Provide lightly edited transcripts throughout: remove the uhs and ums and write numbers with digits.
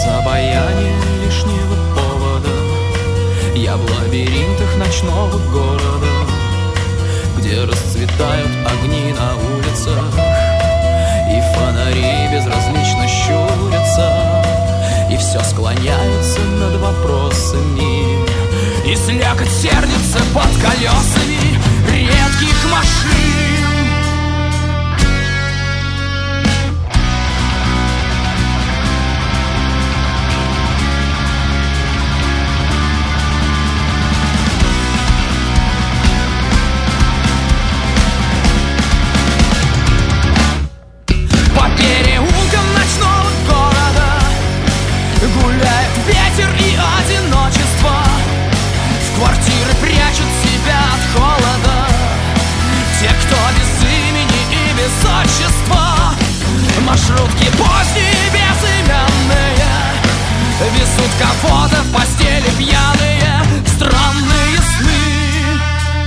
без обаяния лишнего повода. Я в лабиринтах ночного города, где расцветают огни на улицах, и фонари безразлично щурятся, и все склоняются над вопросами, и слякоть сердится под колесами редких машин. Гуляет ветер и одиночество, в квартиры прячут себя от холода те, кто без имени и без отчества. Маршрутки поздние, безымянные, везут кого-то в постели пьяные, странные сны.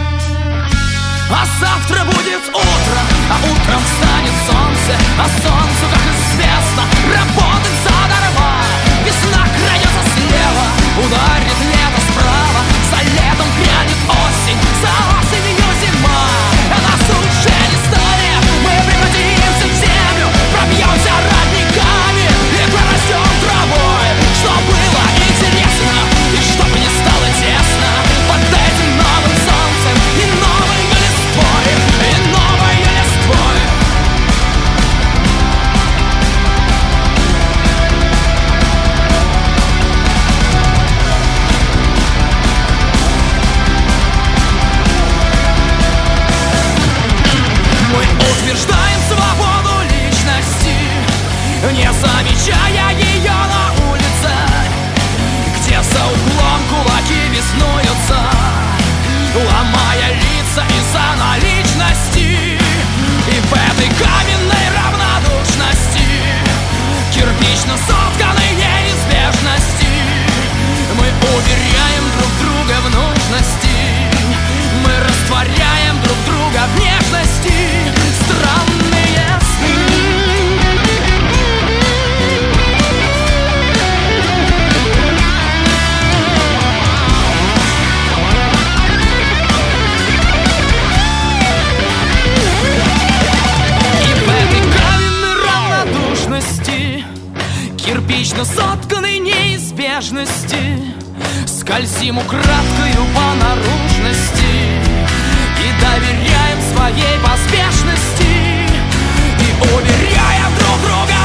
А завтра будет утро, а утром встанет солнце, а солнцу, как известно, работать задарма. Весна крадется слева, ударит лето справа, за летом грянет осень, за осенью зима. А нас уже не станет, мы превратимся в землю, пробьемся родниками и прорастем травой. Что было интересно и чтоб не стало тесно под этим новым солнцем и новой листвой, и новой листвой. Утверждаем свободу личности, не замечая ее на улице, где за углом кулаки беснуются, ломая лица из-за наличности. И в этой каменной равнодушности, кирпично сотканной неизбежности, мы уверяем друг друга в нужности, мы растворяем друг друга в нежности. Странные сны. И в этой каменной равнодушности, кирпично сотканной неизбежности, скользим украдкою по наружности и доверяем своей поспешности, и уверяем друг друга